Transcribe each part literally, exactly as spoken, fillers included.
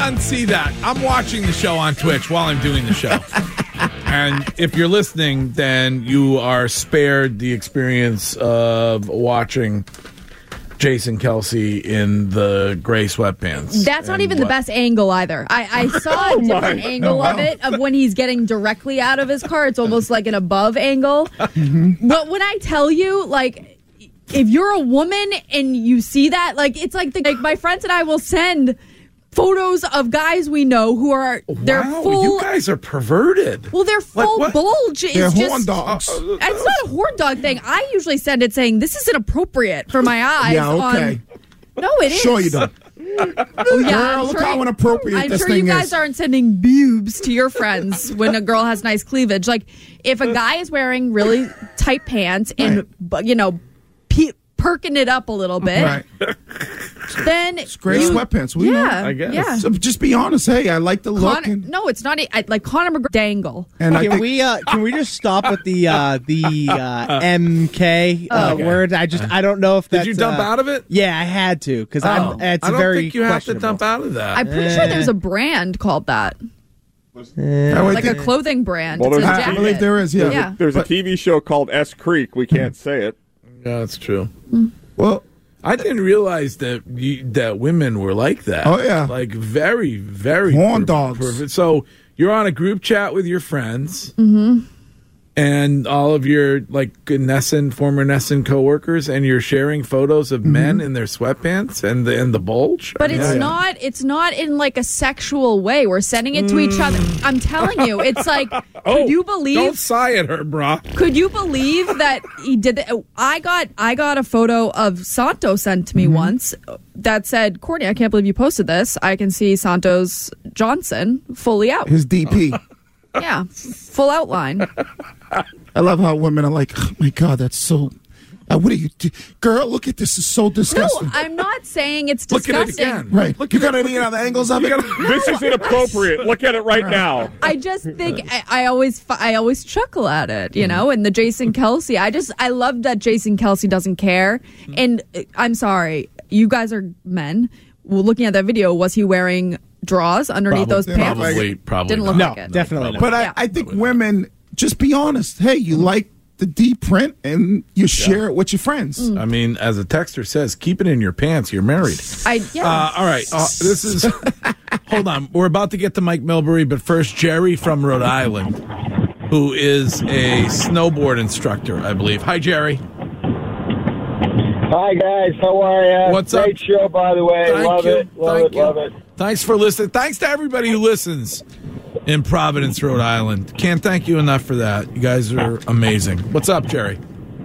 unsee that. I'm watching the show on Twitch while I'm doing the show. And if you're listening, then you are spared the experience of watching Jason Kelce in the gray sweatpants. That's not even what? the best angle either. I, I saw a different oh angle oh, wow. of it, of when he's getting directly out of his car. It's almost like an above angle. Mm-hmm. But when I tell you, like, if you're a woman and you see that, like, it's like, the, like my friends and I will send photos of guys we know who are they're wow, full. You guys are perverted. Well, they're full like bulge. They're it's horn just, dogs. Uh, it's not a horn dog thing. I usually send it saying this is inappropriate for my eyes. Yeah, okay. On, no, it is. Sure you don't. Oh, yeah, girl, look sure how you, inappropriate I'm this sure thing you guys is. aren't sending boobs to your friends when a girl has nice cleavage. Like if a guy is wearing really tight pants and right. you know. Pe- perking it up a little bit, right. then it's great you, sweatpants. We yeah, know. I guess. Yeah. So just be honest. Hey, I like the look. Conor, and, no, it's not. I, like Conor McGregor dangle. And can think, we uh, can we just stop with the uh, the uh, M K uh, okay. word? I just I don't know if that's. Did you dump uh, out of it? Yeah, I had to because oh, I'm. It's I don't very think you have to dump out of that. I'm pretty eh. sure there's a brand called that. Eh. Like a clothing brand. Well, it's a I, I believe there is. Yeah, yeah. There's but, a T V show called S Creek. We can't say it. Yeah, that's true. Well. I didn't realize that you, that women were like that. Oh, yeah. Like very, very... Horn per- dogs. Perfect. So you're on a group chat with your friends, mm-hmm. and all of your, like, Nesson, former Nesson coworkers, and you're sharing photos of mm-hmm. men in their sweatpants and the, and the bulge? But I mean, it's yeah. not It's not in, like, a sexual way. We're sending it to each other. I'm telling you. It's like, oh, could you believe... Don't sigh at her, brah. Could you believe that he did that? I got I got a photo of Santos sent to me mm-hmm. once that said, Courtney, I can't believe you posted this. I can see Santos Johnson fully out. His D P. Yeah, full outline. I love how women are like, oh my God, that's so... Uh, what are you... Do? Girl, look at this. It's so disgusting. No, I'm not saying it's Look disgusting. at it again. Right. Look you at got it. any other angles of it? This is inappropriate. Look at it right now. I just think I, I always I always chuckle at it, you know. And the Jason Kelce, I just I love that Jason Kelce doesn't care. And I'm sorry, you guys are men. Well, looking at that video, was he wearing drawers underneath probably, those pants? Probably, probably. Didn't look no, like it. definitely not. But I, Yeah. I think women, just be honest. Hey, you like the D print and you share yeah. it with your friends. Mm. I mean, as a texter says, keep it in your pants. You're married. I yeah. Uh, all right. Uh, this is. Hold on. We're about to get to Mike Milbury, but first, Jerry from Rhode Island, who is a snowboard instructor, I believe. Hi, Jerry. Hi, guys. How are you? What's Great up? show, by the way. Thank love you. it. Love Thank it. you. Love it. Thanks for listening. Thanks to everybody who listens in Providence, Rhode Island. Can't thank you enough for that. You guys are amazing. What's up, Jerry?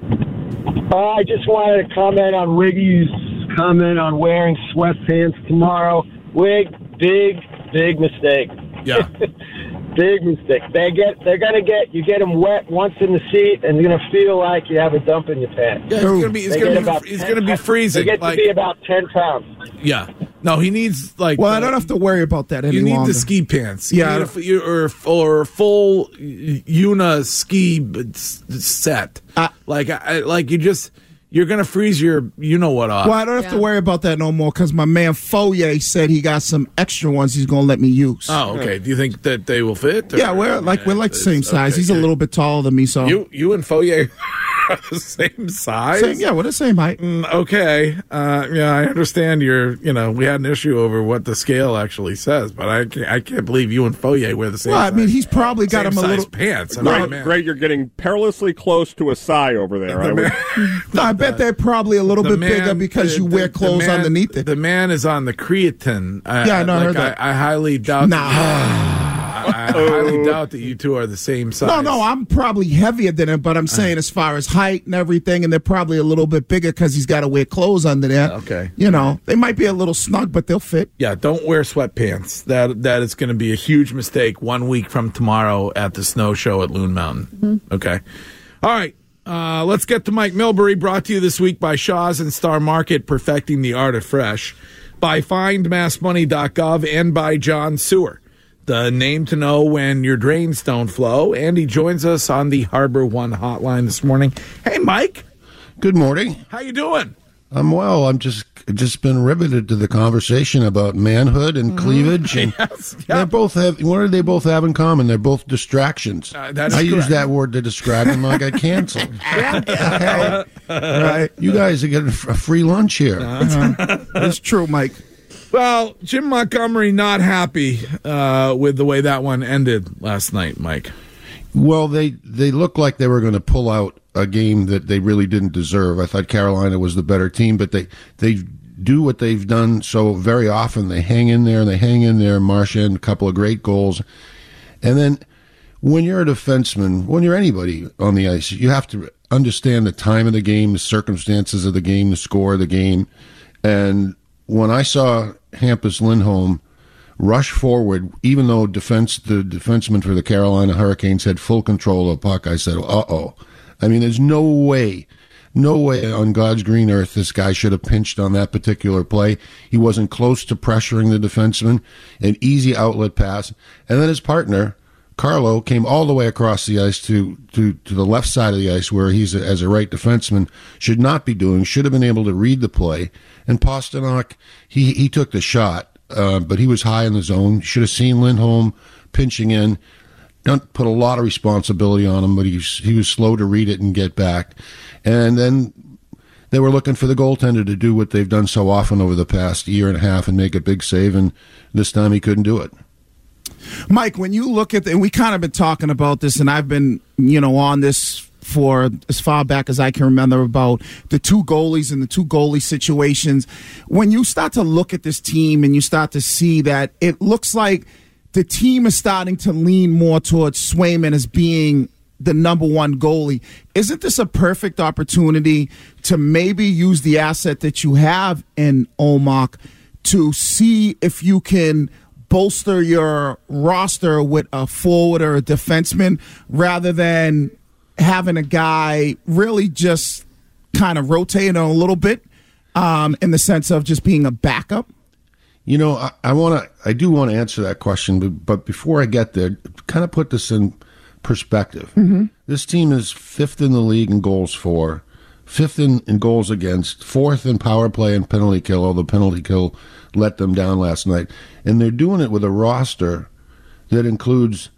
Uh, I just wanted to comment on Wiggy's comment on wearing sweatpants tomorrow. Wig, big, big mistake. Yeah. Big mistake. They get, they're gonna get you get them wet once in the seat, and you're gonna feel like you have a dump in your pants. Yeah, he's gonna be. He's They gonna get be. about He's ten gonna be freezing. They get like, to be about ten pounds. yeah. No, he needs like. Well, uh, I don't have to worry about that any You need longer. the ski pants. You Yeah. need a, you- or or a full Una ski b- s- set. Uh, like I, like you just you're gonna freeze your you know what off. Well, I don't have to Yeah. worry about that no more because my man Foyer said he got some extra ones he's going to let me use. Oh, okay. Do you think that they will fit? or- yeah, we're like we're like the same It's- size. okay, He's a yeah. little bit taller than me, so You you and Foyer are the same size. same, yeah, we're the same height. Mm, okay. Uh, yeah, I understand. You're. You know, we had an issue over what the scale actually says, but I can't, I can't believe you and Foyer wear the same. Well, I size, mean, he's probably got same him a size little. pants. I Greg, mean, man. Greg, you're getting perilously close to a sigh over there. I The would, man- No, I bet they're probably a little the bit man- bigger because the- you wear the- the clothes man- underneath it. The man is on the creatine. I, Yeah, I know, I Like, heard that. I, I highly doubt. Nah. That, I, I highly doubt that you two are the same size. No, no, I'm probably heavier than him, but I'm saying as far as height and everything, and they're probably a little bit bigger because he's got to wear clothes under there. Okay. You know, they might be a little snug, but they'll fit. Yeah, don't wear sweatpants. That that is going to be a huge mistake one week from tomorrow at the snow show at Loon Mountain. Mm-hmm. Okay. All right. Uh, let's get to Mike Milbury, brought to you this week by Shaw's and Star Market, perfecting the art of fresh, by find mass money dot gov, and by John Sewer, the name to know when your drains don't flow. And he joins us on the Harbor One hotline this morning. Hey, Mike. Good morning. How you doing? I'm well. I'm just just been riveted to the conversation about manhood and cleavage. And Yes, they yeah. both have. What do they both have in common? They're both distractions. Uh, that is I use correct. that word to describe them. I got canceled. Okay. Right. You guys are getting a free lunch here. It's true, Mike. Well, Jim Montgomery not happy uh, with the way that one ended last night, Mike. Well, they they looked like they were going to pull out a game that they really didn't deserve. I thought Carolina was the better team, but they they do what they've done so very often. They hang in there, and they hang in there. Marchand, a couple of great goals, and then when you're a defenseman, when you're anybody on the ice, you have to understand the time of the game, the circumstances of the game, the score of the game, and when I saw Hampus Lindholm rush forward, even though defense the defenseman for the Carolina Hurricanes had full control of the puck, I said, uh-oh. I mean, there's no way, no way on God's green earth this guy should have pinched on that particular play. He wasn't close to pressuring the defenseman, an easy outlet pass. And then his partner, Carlo, came all the way across the ice to, to, to the left side of the ice where he's, a, as a right defenseman, should not be doing, should have been able to read the play. And Pasternak, he, he took the shot, uh, but he was high in the zone. Should have seen Lindholm pinching in. Don't put a lot of responsibility on him, but he was, he was slow to read it and get back. And then they were looking for the goaltender to do what they've done so often over the past year and a half and make a big save, and this time he couldn't do it. Mike, when you look at the, and we kind of been talking about this, and I've been, you know, on this for as far back as I can remember about the two goalies and the two goalie situations. When you start to look at this team and you start to see that it looks like the team is starting to lean more towards Swayman as being the number one goalie, isn't this a perfect opportunity to maybe use the asset that you have in Omok to see if you can bolster your roster with a forward or a defenseman rather than having a guy really just kind of rotating a little bit um, in the sense of just being a backup? You know, I, I want to, I do want to answer that question, but, but before I get there, kind of put this in perspective. Mm-hmm. This team is fifth in the league in goals for, fifth in, in goals against, fourth in power play and penalty kill, although penalty kill let them down last night. And they're doing it with a roster that includes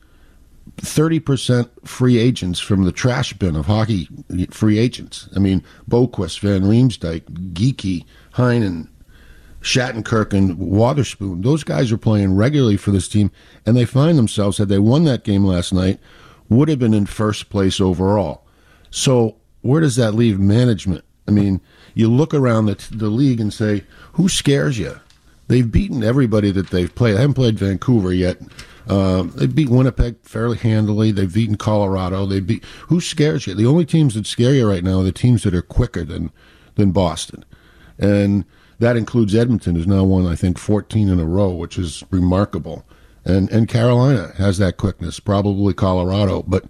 thirty percent free agents from the trash bin of hockey free agents. I mean, Boquist, Van Riemsdyk, Geekie, Heinen, Shattenkirk, and Wotherspoon. Those guys are playing regularly for this team, and they find themselves, had they won that game last night, would have been in first place overall. So where does that leave management? I mean, you look around the, the league and say, who scares you? They've beaten everybody that they've played. They haven't played Vancouver yet. Uh, they beat Winnipeg fairly handily. They've beaten Colorado. They beat. Who scares you? The only teams that scare you right now are the teams that are quicker than than Boston, and that includes Edmonton, who's now won I think fourteen in a row, which is remarkable. And and Carolina has that quickness, probably Colorado. But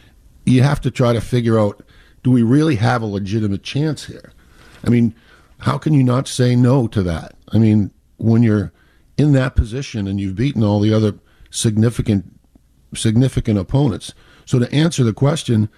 you have to try to figure out: do we really have a legitimate chance here? I mean, how can you not say no to that? I mean, when you're in that position and you've beaten all the other significant significant opponents. So to answer the question,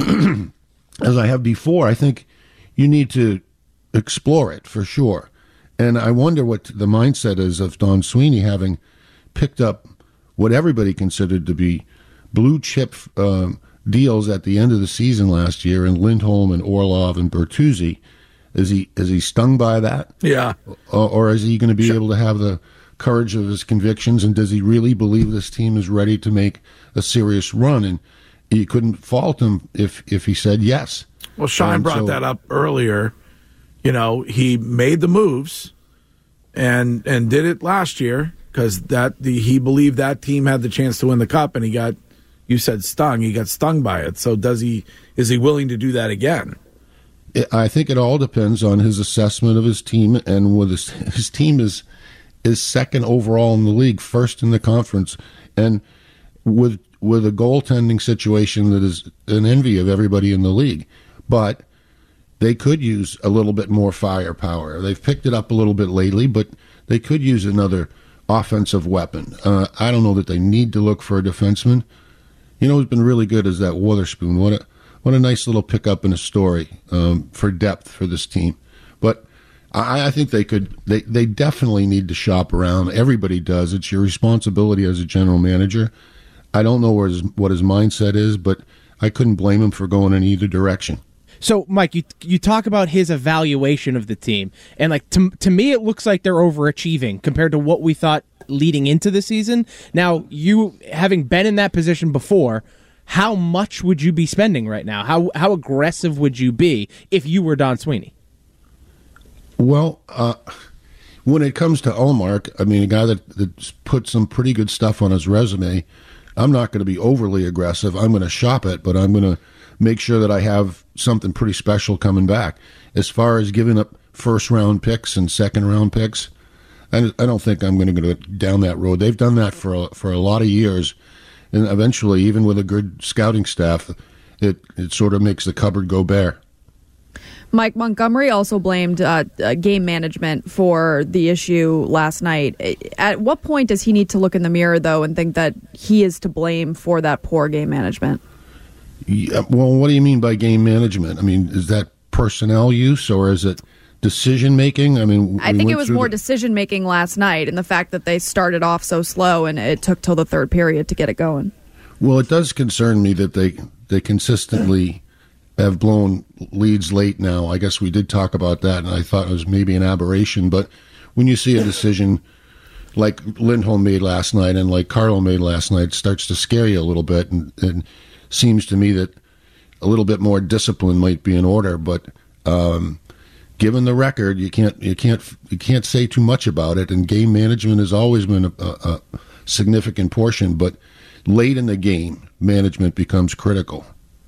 as I have before, I think you need to explore it for sure. And I wonder what the mindset is of Don Sweeney, having picked up what everybody considered to be blue chip um, deals at the end of the season last year in Lindholm and Orlov and Bertuzzi. Is he is he stung by that? Yeah. Or, or is he going to be sure. able to have the courage of his convictions, and does he really believe this team is ready to make a serious run? And you couldn't fault him if if he said yes. Well, Shine um, brought so, that up earlier. You know, he made the moves and and did it last year because that the he believed that team had the chance to win the cup, and he got, you said stung, he got stung by it. So does he is he willing to do that again? I think it all depends on his assessment of his team, and with his his team is is second overall in the league, first in the conference, and with with a goaltending situation that is an envy of everybody in the league. But they could use a little bit more firepower. They've picked it up a little bit lately, but they could use another offensive weapon. Uh, I don't know that they need to look for a defenseman. You know who's been really good is that Wotherspoon. What a what a nice little pickup in a story um, for depth for this team. But I, I think they could. They they definitely need to shop around. Everybody does. It's your responsibility as a general manager. I don't know where his, what his mindset is, but I couldn't blame him for going in either direction. So, Mike, you you talk about his evaluation of the team, and like to to me, it looks like they're overachieving compared to what we thought leading into the season. Now, you having been in that position before, how much would you be spending right now? How how aggressive would you be if you were Don Sweeney? Well, uh, when it comes to Ullmark, I mean, a guy that that's put some pretty good stuff on his resume, I'm not going to be overly aggressive. I'm going to shop it, but I'm going to make sure that I have something pretty special coming back. As far as giving up first-round picks and second-round picks, I, I don't think I'm going to go down that road. They've done that for a, for a lot of years, and eventually, even with a good scouting staff, it, it sort of makes the cupboard go bare. Mike Montgomery also blamed uh, uh, game management for the issue last night. At what point does he need to look in the mirror, though, and think that he is to blame for that poor game management? Yeah, well, what do you mean by game management? I mean, is that personnel use or is it decision making? I mean, I think it was more the... decision making last night, and the fact that they started off so slow and it took till the third period to get it going. Well, it does concern me that they they consistently have blown leads late now. I guess we did talk about that, and I thought it was maybe an aberration. But when you see a decision like Lindholm made last night and like Carlo made last night, it starts to scare you a little bit, and, and seems to me that a little bit more discipline might be in order. But um, given the record, you can't you can't you can't say too much about it. And game management has always been a, a, a significant portion, but late in the game, management becomes critical.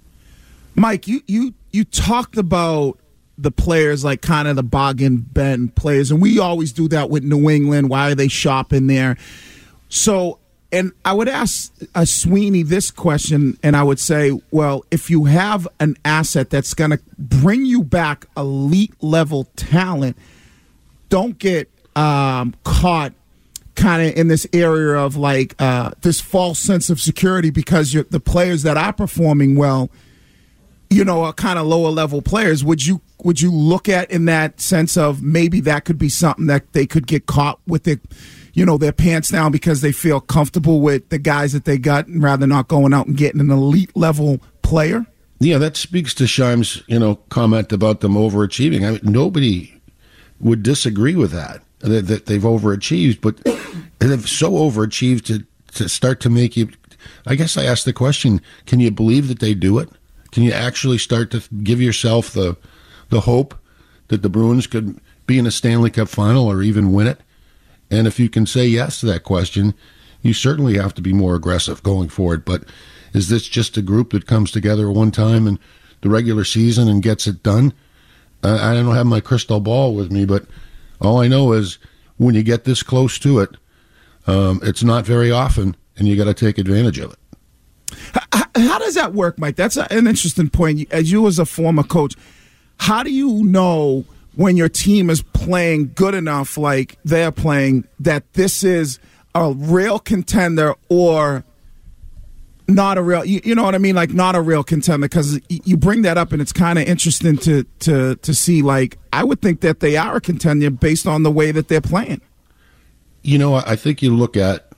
Mike, you you you talked about the players, like kind of the bargain bin players, and we always do that with New England. Why are they shopping there? So, and I would ask uh, Sweeney this question, and I would say, well, if you have an asset that's going to bring you back elite level talent, don't get um, caught kind of in this area of like uh, this false sense of security because you're, the players that are performing well, you know, are kind of lower level players. Would you would you look at in that sense of maybe that could be something that they could get caught with their, you know, their pants down because they feel comfortable with the guys that they got and rather not going out and getting an elite level player? Yeah, that speaks to Scheim's, you know, comment about them overachieving. I mean, nobody would disagree with that, that, that they've overachieved, but they've so overachieved to, to start to make you, I guess I asked the question, can you believe that they do it? Can you actually start to give yourself the the hope that the Bruins could be in a Stanley Cup final or even win it? And if you can say yes to that question, you certainly have to be more aggressive going forward. But is this just a group that comes together one time in the regular season and gets it done? Uh, I don't have my crystal ball with me, but all I know is when you get this close to it, um, it's not very often, and you got to take advantage of it. How, how does that work, Mike? That's a, an interesting point. As you as a former coach, how do you know when your team is playing good enough like they're playing that this is a real contender or not a real, you, you know what I mean? Like not a real contender, because you bring that up and it's kind of interesting to, to, to see, like, I would think that they are a contender based on the way that they're playing. You know, I think you look at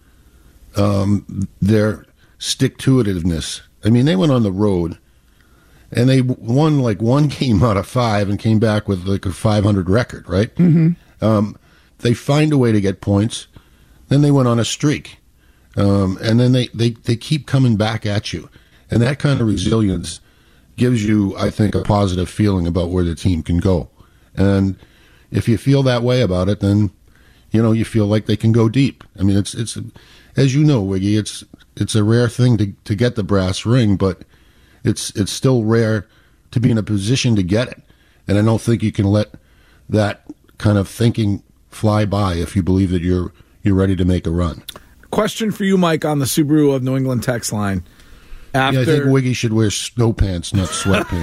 um, their stick-to-itiveness. I mean, they went on the road and they won like one game out of five and came back with like a five hundred record, right? Mm-hmm. Um, they find a way to get points. Then they went on a streak. Um, and then they, they, they keep coming back at you. And that kind of resilience gives you, I think, a positive feeling about where the team can go. And if you feel that way about it, then, you know, you feel like they can go deep. I mean, it's, it's, as you know, Wiggy, it's, it's a rare thing to, to get the brass ring, but it's, it's still rare to be in a position to get it. And I don't think you can let that kind of thinking fly by if you believe that you're, you're ready to make a run. Question for you, Mike, on the Subaru of New England text line. After... Yeah, I think Wiggy should wear snow pants, not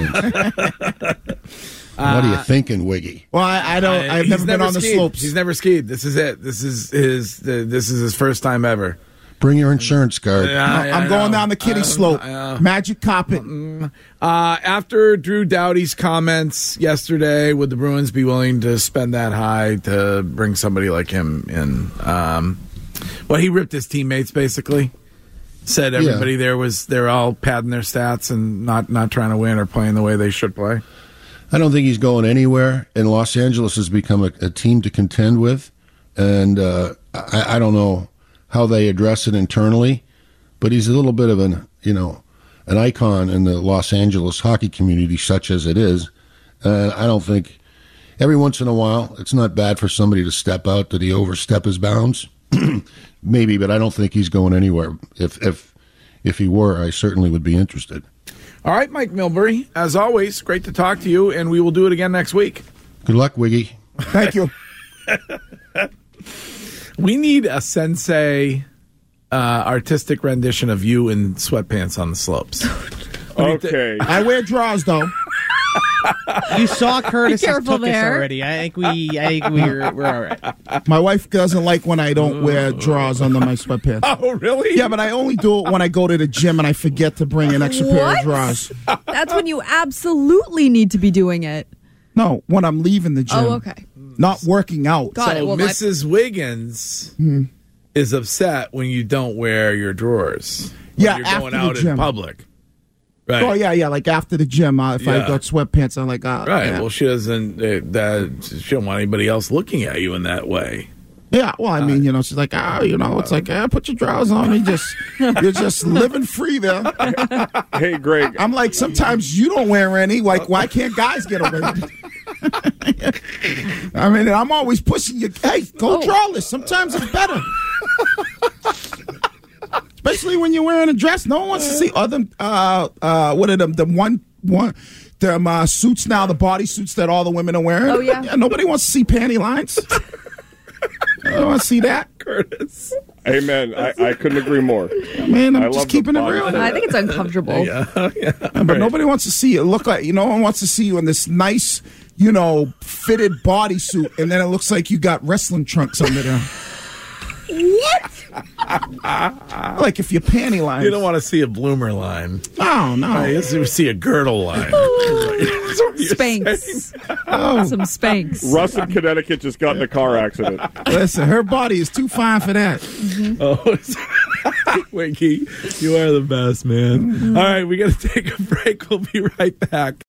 sweatpants. uh, what are you thinking, Wiggy? Well, I, I don't. I've never been never on the skied. slopes. He's never skied. This is it. This is his. This is his first time ever. Bring your insurance card. Yeah, I- I'm I going know. down the kiddie I- slope. I- Magic carpet. Uh, after Drew Doughty's comments yesterday, would the Bruins be willing to spend that high to bring somebody like him in? Um, well, he ripped his teammates basically. Said everybody Yeah. there was they're all padding their stats and not not trying to win or playing the way they should play. I don't think he's going anywhere, and Los Angeles has become a, a team to contend with. And uh, I, I don't know how they address it internally, but he's a little bit of an you know an icon in the Los Angeles hockey community, such as it is. And I don't think every once in a while it's not bad for somebody to step out. Did he overstep his bounds? Maybe, but I don't think he's going anywhere. If if if he were, I certainly would be interested. All right, Mike Milbury, as always, great to talk to you, and we will do it again next week. Good luck, Wiggy. Thank you. We need a sensei uh, artistic rendition of you in sweatpants on the slopes. Okay. I wear drawers, though. You saw Curtis careful took us there. already. I think we. I think we're we're all right. My wife doesn't like when I don't wear drawers under my sweatpants. Oh, really? Yeah, but I only do it when I go to the gym and I forget to bring an extra pair of What? drawers. That's when you absolutely need to be doing it. No, when I'm leaving the gym. Oh, okay. Not working out. Got it. So Well, my- Missus Wiggins is upset when you don't wear your drawers. When Yeah, you're after going the out in gym. public. Right. Oh, yeah, yeah. Like after the gym, uh, if I Yeah. got sweatpants, I'm like, ah. Right. Yeah. Well, she doesn't. Uh, that she don't want anybody else looking at you in that way. Yeah, well, I mean, you know, she's like, ah, you know, it's like, ah, put your drawers on. You just, you're just living free there. Hey, Greg. I'm like, sometimes you don't wear any. Like, why can't guys get away with it? I mean, I'm always pushing you. Hey, go drawless. Sometimes it's better. Especially when you're wearing a dress. No one wants to see other, uh, uh, what are them, the one, one, them uh, suits now, the body suits that all the women are wearing. Oh, yeah. Nobody wants to see panty lines. I don't want to see that. Curtis. Amen. I, I couldn't agree more. Man, I'm I just love the keeping it body real. suit. I think it's uncomfortable. But nobody wants to see you look like, you know, no one wants to see you in this nice, you know, fitted bodysuit, and then it looks like you got wrestling trunks under there. What? Like if your panty line. You don't want to see a bloomer line. Oh, no. Right, you just see a girdle line. That's what you're Spanx. saying. Some Spanx. Russ in Connecticut just got in a car accident. Listen, her body is too fine for that. Oh, Winky, you are the best, man. All right, we got to take a break. We'll be right back.